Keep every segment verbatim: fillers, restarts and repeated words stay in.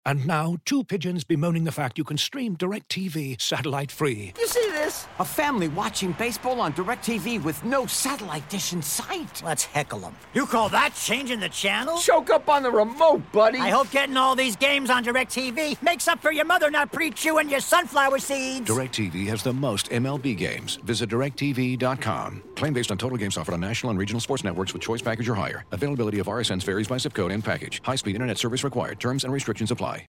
And now, two pigeons bemoaning the fact you can stream DirecTV satellite-free. You see this? A family watching baseball on DirecTV with no satellite dish in sight. Let's heckle them. You call that changing the channel? Choke up on the remote, buddy. I hope getting all these games on DirecTV makes up for your mother not pre-chewing your sunflower seeds. DirecTV has the most M L B games. Visit direct T V dot com. Claim based on total games offered on national and regional sports networks with choice package or higher. Availability of R S Ns varies by zip code and package. High-speed internet service required. Terms and restrictions apply.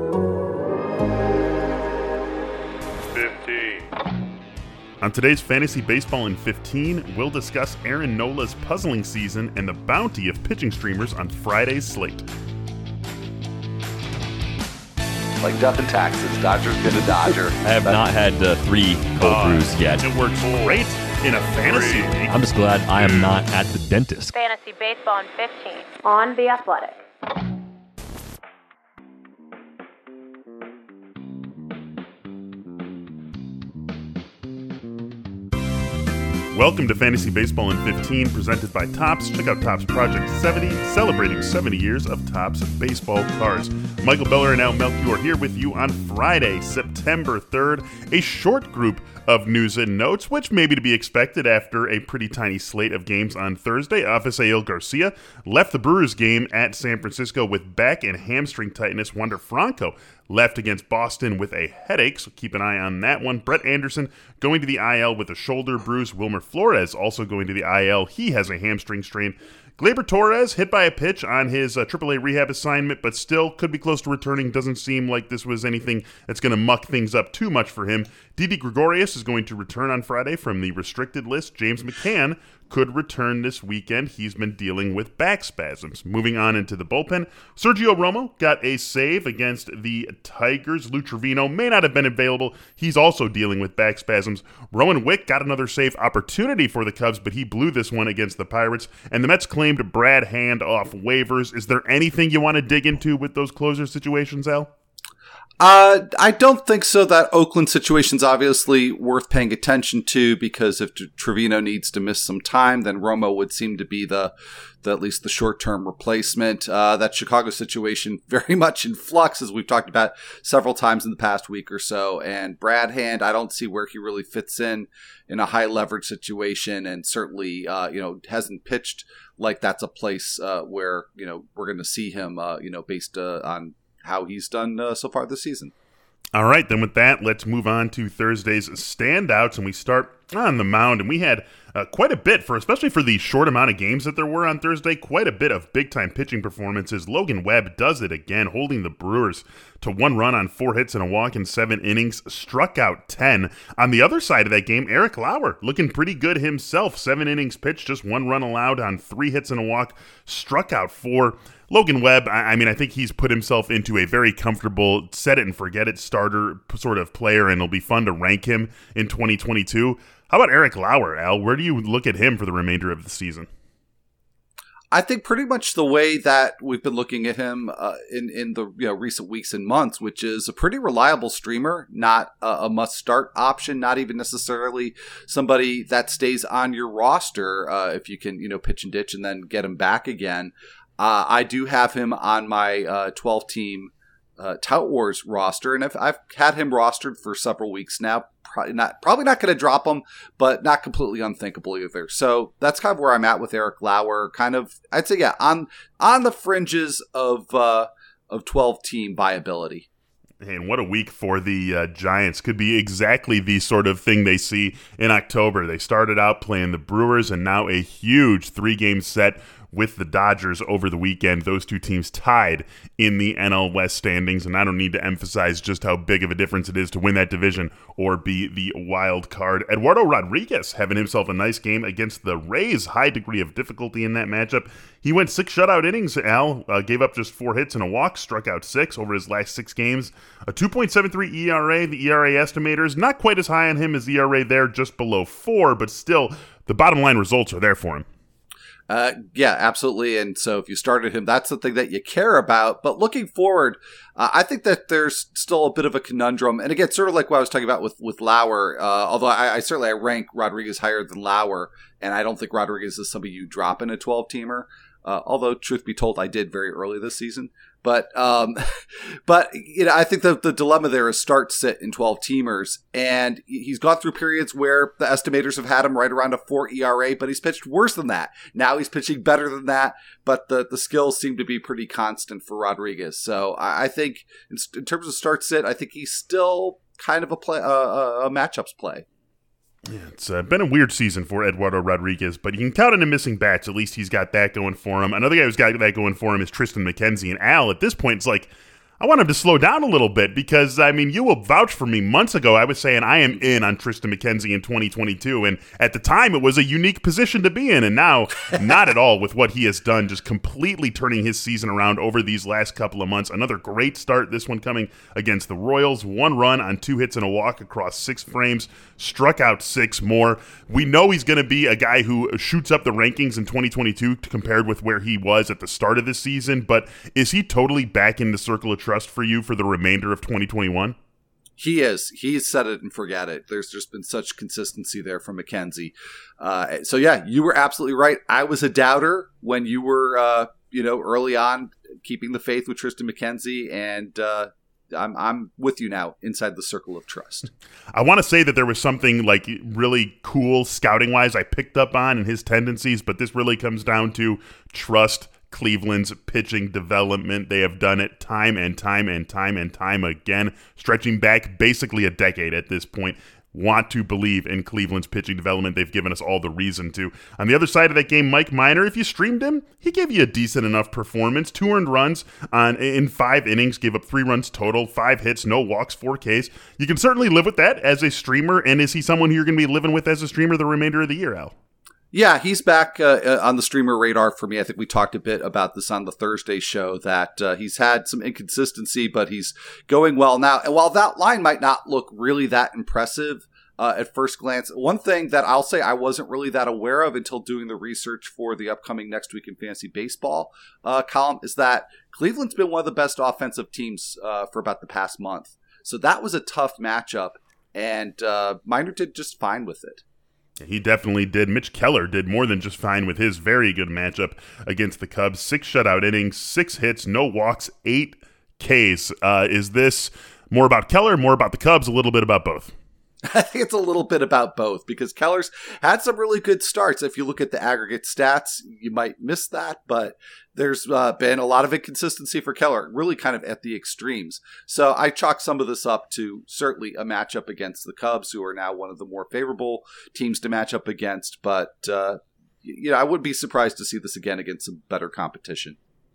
fifteen. On today's Fantasy Baseball in fifteen, we'll discuss Aaron Nola's puzzling season and the bounty of pitching streamers on Friday's slate. Like death and taxes, Dodger's been a Dodger. I have not had uh, three cold Uh, brews yet. It works great in a fantasy league. I'm just glad I am not at the dentist. Fantasy Baseball in fifteen on The Athletic. Welcome to Fantasy Baseball in fifteen, presented by Topps. Check out Topps Project seventy, celebrating seventy years of Topps baseball cards. Michael Beller and Al Melchior here with you on Friday, September third. A short group of news and notes, which may be to be expected after a pretty tiny slate of games on Thursday. Avisail Garcia left the Brewers game at San Francisco with back and hamstring tightness. Wander Franco left against Boston with a headache, so keep an eye on that one. Brett Anderson going to the I L with a shoulder bruise. Wilmer Flores also going to the I L. He has a hamstring strain. Gleyber Torres hit by a pitch on his uh, triple A rehab assignment, but still could be close to returning. Doesn't seem like this was anything that's going to muck things up too much for him. Didi Gregorius is going to return on Friday from the restricted list. James McCann could return this weekend. He's been dealing with back spasms. Moving on into the bullpen, Sergio Romo got a save against the Tigers. Lou Trevino may not have been available. He's also dealing with back spasms. Rowan Wick got another save opportunity for the Cubs, but he blew this one against the Pirates. And the Mets claimed Brad Hand off waivers. Is there anything you want to dig into with those closer situations, Al? Uh, I don't think so. That Oakland situation's obviously worth paying attention to, because if Trevino needs to miss some time, then Romo would seem to be the, the at least the short-term replacement. Uh, that Chicago situation very much in flux, as we've talked about several times in the past week or so. And Brad Hand, I don't see where he really fits in in a high-leverage situation, and certainly, uh, you know, hasn't pitched like that's a place uh, where, you know, we're going to see him, uh, you know, based uh, on how he's done uh, so far this season. All right, then with that, let's move on to Thursday's standouts, and we start on the mound. And we had uh, quite a bit, for especially for the short amount of games that there were on Thursday, quite a bit of big-time pitching performances. Logan Webb does it again, holding the Brewers to one run on four hits and a walk in seven innings, struck out ten. On the other side of that game, Eric Lauer looking pretty good himself. Seven innings pitched, just one run allowed on three hits and a walk, struck out four. Logan Webb, I mean, I think he's put himself into a very comfortable set-it-and-forget-it starter sort of player, and it'll be fun to rank him in twenty twenty-two. How about Eric Lauer, Al? Where do you look at him for the remainder of the season? I think pretty much the way that we've been looking at him uh, in in the you know recent weeks and months, which is a pretty reliable streamer, not a, a must-start option, not even necessarily somebody that stays on your roster uh, if you can you know pitch and ditch and then get him back again. Uh, I do have him on my uh, twelve-team uh, Tout Wars roster, and I've, I've had him rostered for several weeks now. Probably not, probably not going to drop him, but not completely unthinkable either. So that's kind of where I'm at with Eric Lauer. Kind of, I'd say, yeah, on on the fringes of uh, of twelve-team viability. And what a week for the uh, Giants. Could be exactly the sort of thing they see in October. They started out playing the Brewers, and now a huge three-game set with the Dodgers over the weekend. Those two teams tied in the N L West standings, and I don't need to emphasize just how big of a difference it is to win that division or be the wild card. Eduardo Rodriguez having himself a nice game against the Rays. High degree of difficulty in that matchup. He went six shutout innings, Al, uh, gave up just four hits and a walk, struck out six over his last six games. A two point seven three E R A. The E R A estimators, not quite as high on him as E R A there, just below four, but still, the bottom line results are there for him. Uh, yeah, absolutely. And so if you started him, that's the thing that you care about. But looking forward, uh, I think that there's still a bit of a conundrum. And again, sort of like what I was talking about with, with Lauer, uh, although I, I certainly I rank Rodriguez higher than Lauer. And I don't think Rodriguez is somebody you drop in a twelve-teamer. Uh, although, truth be told, I did very early this season. But, um, but you know, I think the, the dilemma there is start sit in twelve teamers, and he's gone through periods where the estimators have had him right around a four E R A, but he's pitched worse than that. Now he's pitching better than that, but the, the skills seem to be pretty constant for Rodriguez. So I, I think in, in terms of start sit, I think he's still kind of a play, uh, a matchups play. Yeah, it's uh, been a weird season for Eduardo Rodriguez, but you can count on him missing bats. At least he's got that going for him. Another guy who's got that going for him is Tristan McKenzie. And Al, at this point, it's like, I want him to slow down a little bit because, I mean, you will vouch for me. Months ago, I was saying I am in on Tristan McKenzie in twenty twenty-two, and at the time, it was a unique position to be in, and now, not at all with what he has done, just completely turning his season around over these last couple of months. Another great start, this one coming against the Royals. One run on two hits and a walk across six frames, struck out six more. We know he's going to be a guy who shoots up the rankings in twenty twenty-two compared with where he was at the start of this season, but is he totally back in the circle of trust for you for the remainder of twenty twenty-one? He is. He's set it and forget it. There's just been such consistency there from McKenzie. Uh, so, yeah, you were absolutely right. I was a doubter when you were, uh, you know, early on keeping the faith with Tristan McKenzie, and uh, I'm, I'm with you now inside the circle of trust. I want to say that there was something like really cool scouting-wise I picked up on in his tendencies, but this really comes down to trust Cleveland's pitching development. They have done it time and time and time and time again, stretching back basically a decade at this point. Want to believe in Cleveland's pitching development. They've given us all the reason to. On the other side of that game, Mike Minor, if you streamed him, he gave you a decent enough performance. Two earned runs on in five innings, gave up three runs total, five hits, no walks, four Ks. You can certainly live with that as a streamer, and is he someone who you're going to be living with as a streamer the remainder of the year, Al? Yeah, he's back uh, on the streamer radar for me. I think we talked a bit about this on the Thursday show, that uh, he's had some inconsistency, but he's going well now. And while that line might not look really that impressive uh, at first glance, one thing that I'll say I wasn't really that aware of until doing the research for the upcoming Next Week in Fantasy Baseball uh, column is that Cleveland's been one of the best offensive teams uh, for about the past month. So that was a tough matchup, and uh, Minor did just fine with it. He definitely did. Mitch Keller did more than just fine with his very good matchup against the Cubs. Six shutout innings, six hits, no walks, eight Ks. Uh, is this more about Keller, more about the Cubs, a little bit about both? I think it's a little bit about both because Keller's had some really good starts. If you look at the aggregate stats, you might miss that, but there's uh, been a lot of inconsistency for Keller, really kind of at the extremes. So I chalk some of this up to certainly a matchup against the Cubs, who are now one of the more favorable teams to match up against. But, uh, you know, I would be surprised to see this again against some better competition.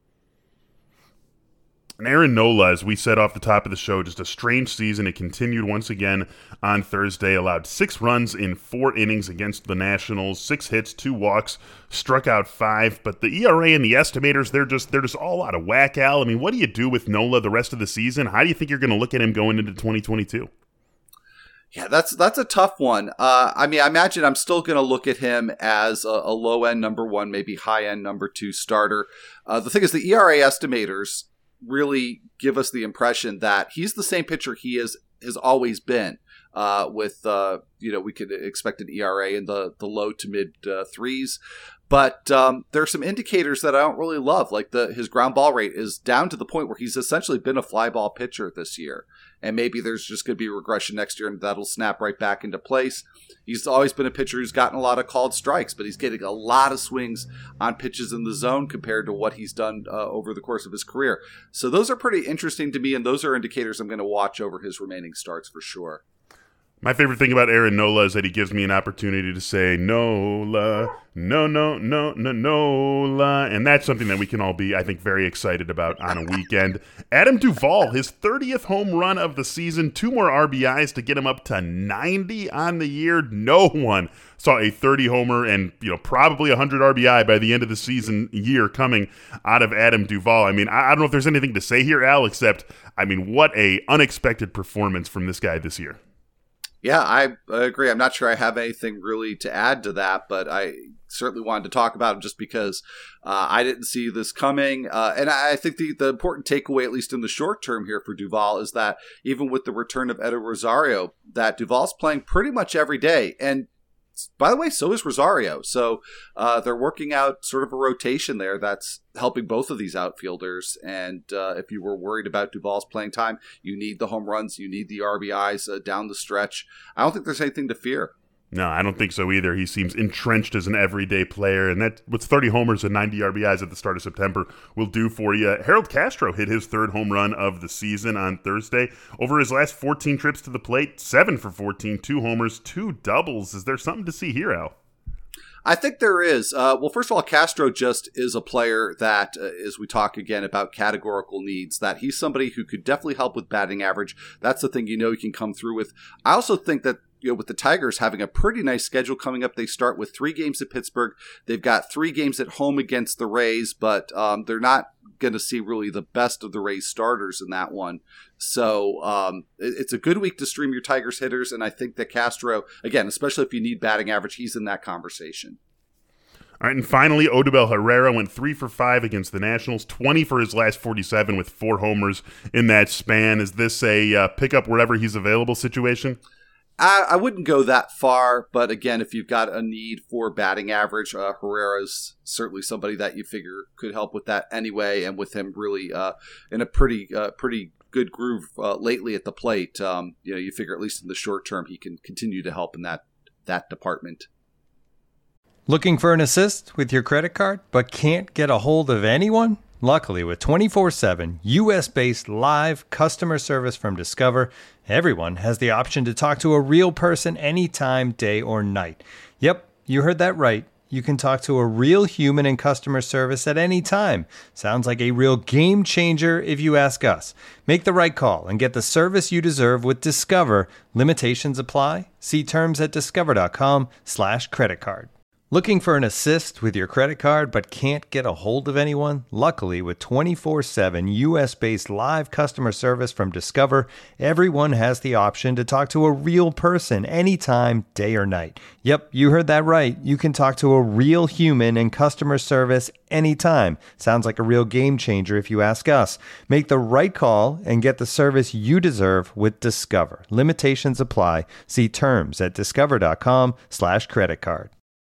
And Aaron Nola, as we said off the top of the show, just a strange season. It continued once again on Thursday, allowed six runs in four innings against the Nationals, six hits, two walks, struck out five. But the E R A and the estimators, they're just they're just all out of whack, Al. I mean, what do you do with Nola the rest of the season? How do you think you're going to look at him going into twenty twenty-two? Yeah, that's that's a tough one. Uh, I mean, I imagine I'm still going to look at him as a, a low-end number one, maybe high-end number two starter. Uh, the thing is, the E R A estimators really give us the impression that he's the same pitcher he is has always been. Uh, with uh, you know, we could expect an E R A in the the low to mid uh, threes, but um, there are some indicators that I don't really love. Like the his ground ball rate is down to the point where he's essentially been a fly ball pitcher this year, and maybe there's just going to be regression next year, and that'll snap right back into place. He's always been a pitcher who's gotten a lot of called strikes, but he's getting a lot of swings on pitches in the zone compared to what he's done uh, over the course of his career. So those are pretty interesting to me, and those are indicators I'm going to watch over his remaining starts for sure. My favorite thing about Aaron Nola is that he gives me an opportunity to say, Nola, no, no, no, no, Nola. And that's something that we can all be, I think, very excited about on a weekend. Adam Duvall, his thirtieth home run of the season, two more R B Is to get him up to ninety on the year. No one saw a thirty-homer and, you know, probably one hundred R B I by the end of the season year coming out of Adam Duvall. I mean, I don't know if there's anything to say here, Al, except, I mean, what a unexpected performance from this guy this year. Yeah, I agree. I'm not sure I have anything really to add to that, but I certainly wanted to talk about him just because uh, I didn't see this coming. Uh, and I think the, the important takeaway, at least in the short term here for Duvall, is that even with the return of Edo Rosario, that Duvall's playing pretty much every day. And by the way, so is Rosario. So uh, they're working out sort of a rotation there that's helping both of these outfielders. And uh, if you were worried about Duvall's playing time, you need the home runs, you need the R B Is uh, down the stretch. I don't think there's anything to fear. No, I don't think so either. He seems entrenched as an everyday player, and that what's thirty homers and ninety R B Is at the start of September will do for you. Harold Castro hit his third home run of the season on Thursday. Over his last fourteen trips to the plate, seven for fourteen, two homers, two doubles. Is there something to see here, Al? I think there is. Uh, well, first of all, Castro just is a player that, uh, as we talk again about categorical needs, that he's somebody who could definitely help with batting average. That's the thing you know he can come through with. I also think that, you know, with the Tigers having a pretty nice schedule coming up, they start with three games at Pittsburgh. They've got three games at home against the Rays, but um, they're not going to see really the best of the Rays starters in that one. So um, it, it's a good week to stream your Tigers hitters, and I think that Castro, again, especially if you need batting average, he's in that conversation. All right, and finally, Odubel Herrera went three for five against the Nationals, twenty for his last forty-seven with four homers in that span. Is this a uh, pick up wherever he's available situation? I, I wouldn't go that far, but again, if you've got a need for batting average, uh, Herrera's certainly somebody that you figure could help with that anyway, and with him really uh, in a pretty uh, pretty good groove uh, lately at the plate, um, you know, you figure at least in the short term he can continue to help in that that department. Looking for an assist with your credit card, but can't get a hold of anyone? Luckily, with twenty-four seven U S-based live customer service from Discover, everyone has the option to talk to a real person anytime, day or night. Yep, you heard that right. You can talk to a real human in customer service at any time. Sounds like a real game changer if you ask us. Make the right call and get the service you deserve with Discover. Limitations apply. See terms at discover.com slash credit card. Looking for an assist with your credit card but can't get a hold of anyone? Luckily, with twenty-four seven U S-based live customer service from Discover, everyone has the option to talk to a real person anytime, day or night. Yep, you heard that right. You can talk to a real human in customer service anytime. Sounds like a real game changer if you ask us. Make the right call and get the service you deserve with Discover. Limitations apply. See terms at discover.com slash credit card.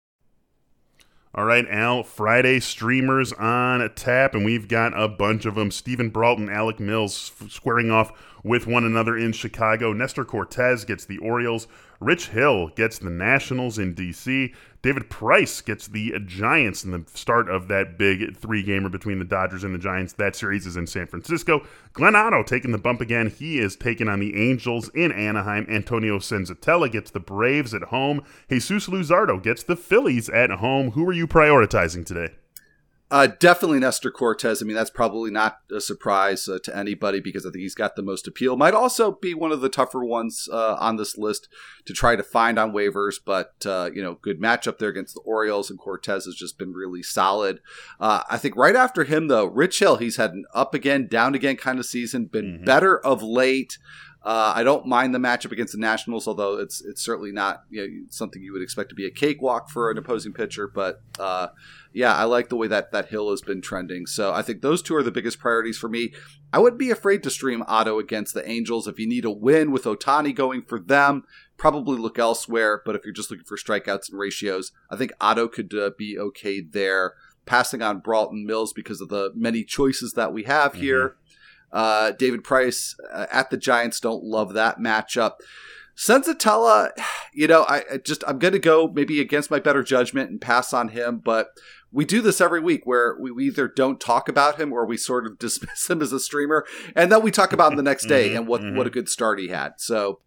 All right, Al, Friday streamers on tap, and we've got a bunch of them. Stephen Broughton, Alec Mills squaring off with one another in Chicago. Nestor Cortez gets the Orioles. Rich Hill gets the Nationals in D C David Price gets the Giants in the start of that big three-gamer between the Dodgers and the Giants. That series is in San Francisco. Glenn Otto taking the bump again. He is taking on the Angels in Anaheim. Antonio Senzatella gets the Braves at home. Jesus Luzardo gets the Phillies at home. Who are you prioritizing today? Uh, definitely Nestor Cortez. I mean, that's probably not a surprise uh, to anybody because I think he's got the most appeal. Might also be one of the tougher ones uh, on this list to try to find on waivers, but, uh, you know, good matchup there against the Orioles, and Cortez has just been really solid. Uh, I think right after him, though, Rich Hill, he's had an up again, down again kind of season, been mm-hmm. better of late. Uh, I don't mind the matchup against the Nationals, although it's it's certainly not, you know, something you would expect to be a cakewalk for an opposing pitcher. But uh, yeah, I like the way that, that Hill has been trending. So I think those two are the biggest priorities for me. I wouldn't be afraid to stream Otto against the Angels. If you need a win with Ohtani going for them, probably look elsewhere. But if you're just looking for strikeouts and ratios, I think Otto could uh, be okay there. Passing on Broughton, Mills because of the many choices that we have mm-hmm. here. Uh, David Price uh, at the Giants, don't love that matchup. Senzatella, you know, I, I just I'm going to go maybe against my better judgment and pass on him, but we do this every week where we either don't talk about him or we sort of dismiss him as a streamer, and then we talk about him the next day and what, mm-hmm. what a good start he had. So,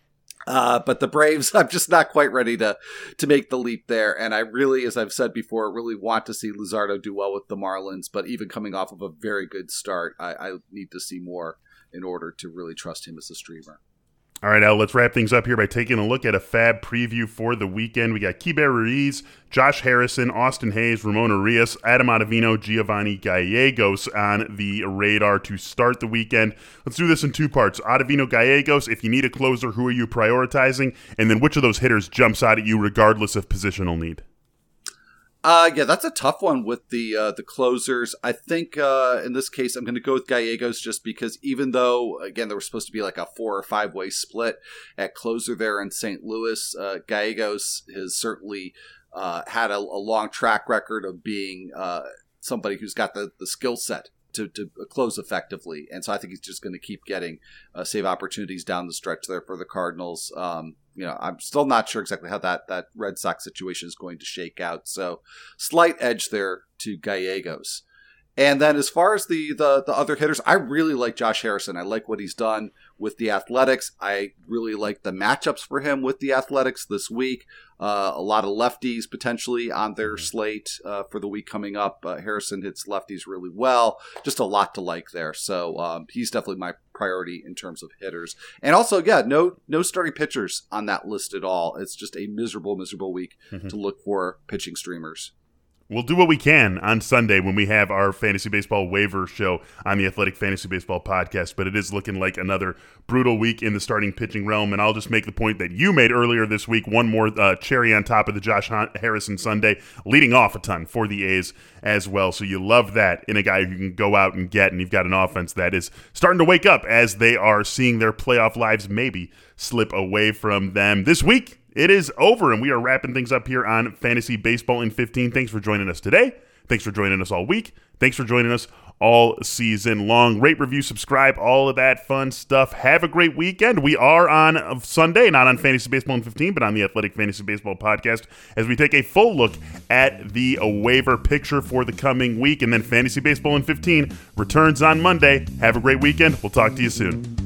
uh, but the Braves, I'm just not quite ready to to make the leap there. And I really, as I've said before, really want to see Luzardo do well with the Marlins. But even coming off of a very good start, I, I need to see more in order to really trust him as a streamer. All right, Al, let's wrap things up here by taking a look at a fab preview for the weekend. We got Keibert Ruiz, Josh Harrison, Austin Hayes, Ramon Urias, Adam Ottavino, Giovanni Gallegos on the radar to start the weekend. Let's do this in two parts. Ottavino, Gallegos, if you need a closer, who are you prioritizing? And then which of those hitters jumps out at you regardless of positional need? Uh, yeah, that's a tough one with the uh, the closers. I think uh, in this case, I'm going to go with Gallegos just because even though, again, there was supposed to be like a four or five way split at closer there in Saint Louis, uh, Gallegos has certainly uh, had a, a long track record of being uh, somebody who's got the, the skill set to, to close effectively. And so I think he's just going to keep getting uh, save opportunities down the stretch there for the Cardinals. Um, you know, I'm still not sure exactly how that, that Red Sox situation is going to shake out. So slight edge there to Gallegos. And then as far as the, the, the other hitters, I really like Josh Harrison. I like what he's done with the Athletics. I really like the matchups for him with the Athletics this week. Uh, a lot of lefties potentially on their slate uh, for the week coming up. Uh, Harrison hits lefties really well. Just a lot to like there. So um, he's definitely my priority in terms of hitters. And also, yeah, no no starting pitchers on that list at all. It's just a miserable, miserable week mm-hmm. to look for pitching streamers. We'll do what we can on Sunday when we have our Fantasy Baseball waiver show on the Athletic Fantasy Baseball podcast, but it is looking like another brutal week in the starting pitching realm, and I'll just make the point that you made earlier this week, one more uh, cherry on top of the Josh Harrison Sunday, leading off a ton for the A's as well, so you love that in a guy who can go out and get, and you've got an offense that is starting to wake up as they are seeing their playoff lives maybe slip away from them. This week, it is over, and we are wrapping things up here on Fantasy Baseball in fifteen. Thanks for joining us today. Thanks for joining us all week. Thanks for joining us all season long. Rate, review, subscribe, all of that fun stuff. Have a great weekend. We are on Sunday, not on Fantasy Baseball in fifteen, but on the Athletic Fantasy Baseball podcast as we take a full look at the waiver picture for the coming week. And then Fantasy Baseball in fifteen returns on Monday. Have a great weekend. We'll talk to you soon.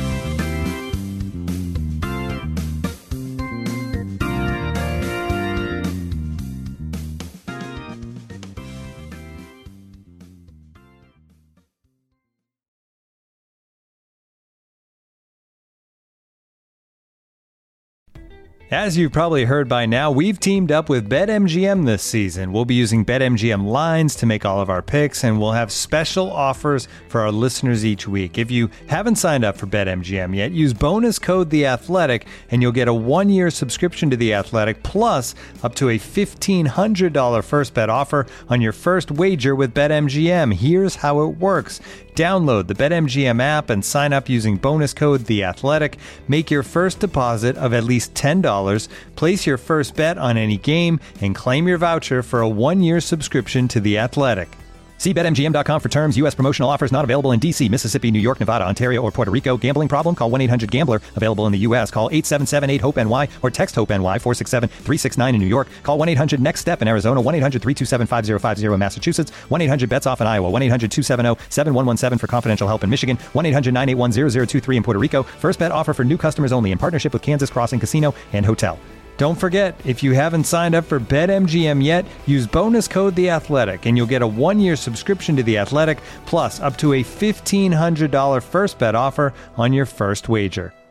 As you've probably heard by now, we've teamed up with BetMGM this season. We'll be using BetMGM lines to make all of our picks, and we'll have special offers for our listeners each week. If you haven't signed up for BetMGM yet, use bonus code The Athletic, and you'll get a one-year subscription to The Athletic, plus up to a fifteen hundred dollars first bet offer on your first wager with BetMGM. Here's how it works. Download the BetMGM app and sign up using bonus code The Athletic. Make your first deposit of at least ten dollars, place your first bet on any game, and claim your voucher for a one-year subscription to The Athletic. See Bet M G M dot com for terms. U S promotional offers not available in D C, Mississippi, New York, Nevada, Ontario, or Puerto Rico. Gambling problem? Call one eight hundred gambler. Available in the U S. Call eight seven seven eight hope N Y or text HOPE-NY four six seven three six nine in New York. Call one eight hundred next step in Arizona. one eight hundred three two seven five zero five zero in Massachusetts. one eight hundred bets off in Iowa. one eight hundred two seven zero seven one one seven for confidential help in Michigan. one eight hundred nine eight one zero zero two three in Puerto Rico. First bet offer for new customers only in partnership with Kansas Crossing Casino and Hotel. Don't forget, if you haven't signed up for BetMGM yet, use bonus code The Athletic, and you'll get a one-year subscription to The Athletic, plus up to a fifteen hundred dollars first bet offer on your first wager.